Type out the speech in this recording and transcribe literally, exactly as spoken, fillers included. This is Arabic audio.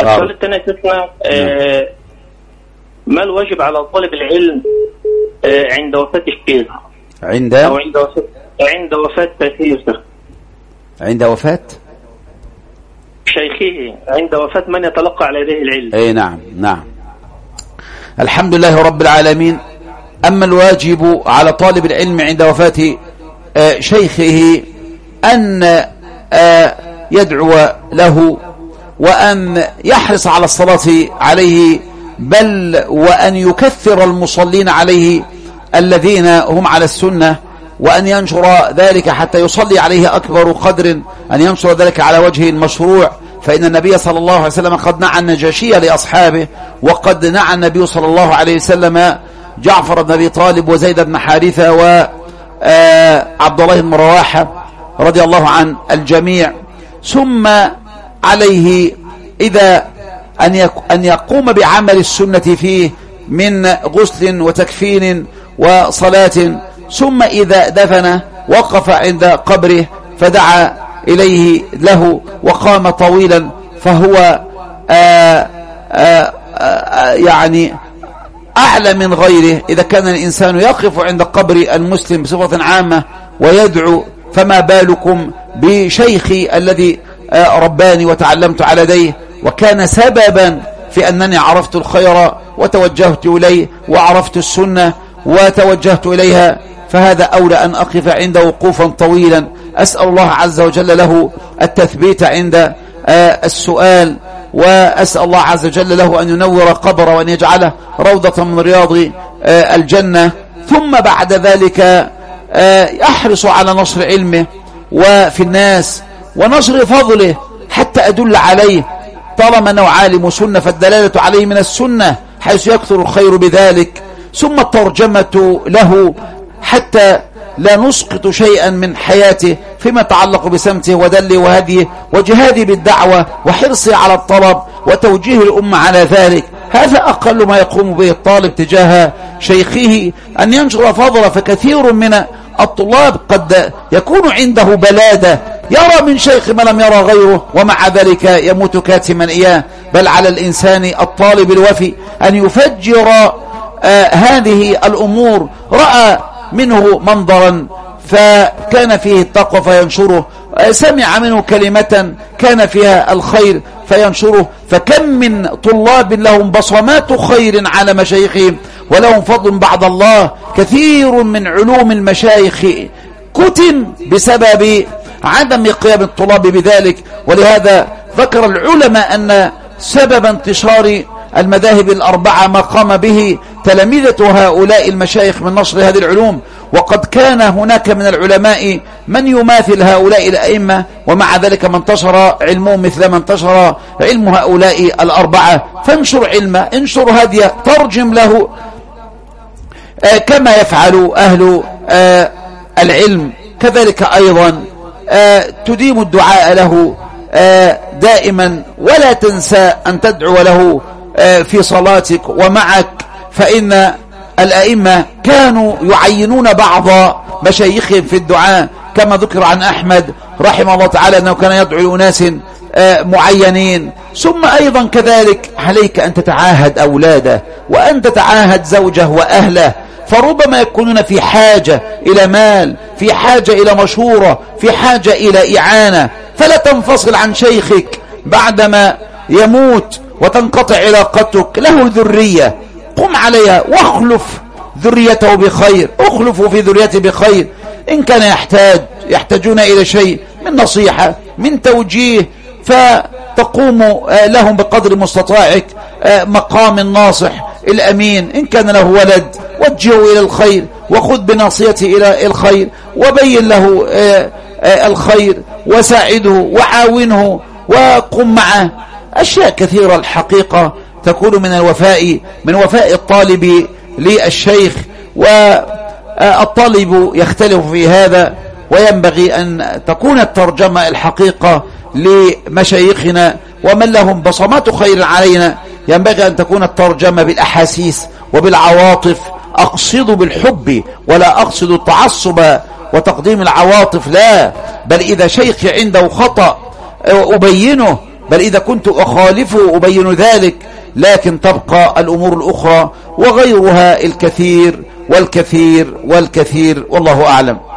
السؤال الثاني شيخنا آه ما الواجب على طالب العلم آه عند وفاة الشيخ عند أو عند وفاة عند وفاة شيخه عند وفاة شيخه عند وفاة من يتلقى على يديه العلم؟ اي نعم نعم. الحمد لله رب العالمين. أما الواجب على طالب العلم عند وفاة آه شيخه أن آه يدعو له وأن يحرص على الصلاة عليه، بل وأن يكثر المصلين عليه الذين هم على السنة، وأن ينشر ذلك حتى يصلي عليه أكبر قدر، أن ينشر ذلك على وجه المشروع. فإن النبي صلى الله عليه وسلم قد نعى النجاشي لأصحابه، وقد نعى النبي صلى الله عليه وسلم جعفر بن أبي طالب وزيد بن حارثة وعبد الله بن رواحة رضي الله عن الجميع. ثم عليه إذا أن يقوم بعمل السنة فيه من غسل وتكفين وصلاة، ثم إذا دفن وقف عند قبره فدعا إليه له وقام طويلا، فهو آآ آآ آآ يعني أعلى من غيره. إذا كان الإنسان يقف عند قبر المسلم بصفة عامة ويدعو، فما بالكم بشيخي الذي رباني وتعلمت على يديه وكان سببا في أنني عرفت الخير وتوجهت إليه، وعرفت السنة وتوجهت إليها، فهذا أولى أن أقف عنده وقوفا طويلا. أسأل الله عز وجل له التثبيت عند السؤال، وأسأل الله عز وجل له أن ينور قبره وأن يجعله روضة من رياض الجنة. ثم بعد ذلك يحرص على نشر علمه وفي الناس ونشر فضله حتى أدل عليه، طالما أنه عالم سنة فالدلالة عليه من السنة حيث يكثر الخير بذلك. ثم الترجمة له حتى لا نسقط شيئا من حياته فيما يتعلق بسمته ودله وهديه وجهاده بالدعوة وحرصه على الطلب وتوجيه الأمة على ذلك. هذا أقل ما يقوم به الطالب تجاه شيخه، أن ينشر فضله. فكثير من الطلاب قد يكون عنده بلادة، يرى من شيخ ما لم يرى غيره، ومع ذلك يموت كاتما إياه. بل على الإنسان الطالب الوفي أن يفجر آه هذه الأمور. رأى منه منظرا فكان فيه التقوى فينشره، آه سمع منه كلمة كان فيها الخير فينشره. فكم من طلاب لهم بصمات خير على مشايخهم ولهم فضل بعد الله. كثير من علوم المشايخ كتم بسبب عدم قيام الطلاب بذلك. ولهذا ذكر العلماء أن سبب انتشار المذاهب الأربعة ما قام به تلامذة هؤلاء المشايخ من نشر هذه العلوم. وقد كان هناك من العلماء من يماثل هؤلاء الأئمة، ومع ذلك من انتشر علمهم مثل ما انتشر علم هؤلاء الأربعة. فانشر علمه، انشر هديه، ترجم له آه كما يفعل أهل آه العلم. كذلك أيضا آه تديم الدعاء له آه دائما، ولا تنسى أن تدعو له آه في صلاتك ومعك. فإن الأئمة كانوا يعينون بعض مشايخهم في الدعاء، كما ذكر عن أحمد رحمه الله تعالى أنه كان يدعو لناس آه معينين. ثم أيضا كذلك عليك أن تتعاهد أولاده وأن تتعاهد زوجه وأهله، فربما يكونون في حاجة إلى مال، في حاجة إلى مشورة، في حاجة إلى إعانة. فلا تنفصل عن شيخك بعدما يموت وتنقطع علاقتك. له ذرية، قم عليها واخلف ذريته بخير، اخلفوا في ذريته بخير. إن كان يحتاج يحتاجون إلى شيء من نصيحة من توجيه فتقوم لهم بقدر مستطاعك مقام الناصح الأمين. إن كان له ولد وجهه إلى الخير وخذ بناصيته إلى الخير وبين له الخير وساعده وعاونه وقم معه. أشياء كثيرة الحقيقة تكون من الوفاء من وفاء الطالب للشيخ، والطالب يختلف في هذا. وينبغي أن تكون الترجمة الحقيقة لمشايخنا ومن لهم بصمات خير علينا، ينبغي أن تكون الترجمة بالأحاسيس وبالعواطف. أقصد بالحب ولا أقصد التعصب وتقديم العواطف، لا، بل إذا شيخ عنده خطأ أبينه بل إذا كنت أخالفه أبين ذلك، لكن تبقى الأمور الأخرى وغيرها الكثير والكثير والكثير، والله أعلم.